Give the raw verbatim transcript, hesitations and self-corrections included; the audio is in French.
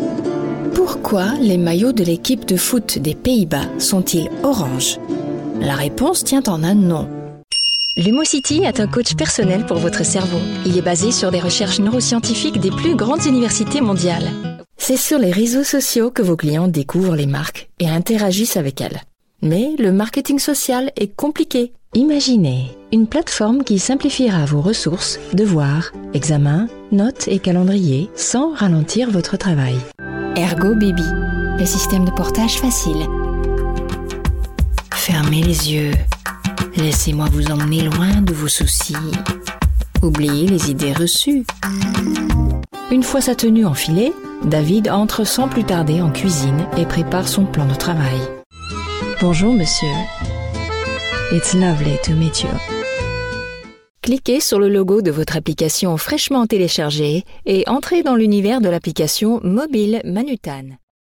Pourquoi les maillots de l'équipe de foot des Pays-Bas sont-ils orange? La réponse tient en un nom. Lumocity est un coach personnel pour votre cerveau. Il est basé sur des recherches neuroscientifiques des plus grandes universités mondiales. C'est sur les réseaux sociaux que vos clients découvrent les marques et interagissent avec elles. Mais le marketing social est compliqué. Imaginez une plateforme qui simplifiera vos ressources, devoirs, examens, notes et calendriers sans ralentir votre travail. Ergo Baby, le système de portage facile. Fermez les yeux. Laissez-moi vous emmener loin de vos soucis. Oubliez les idées reçues. Une fois sa tenue enfilée, David entre sans plus tarder en cuisine et prépare son plan de travail. Bonjour monsieur. It's lovely to meet you. Cliquez sur le logo de votre application fraîchement téléchargée et entrez dans l'univers de l'application mobile Manutan.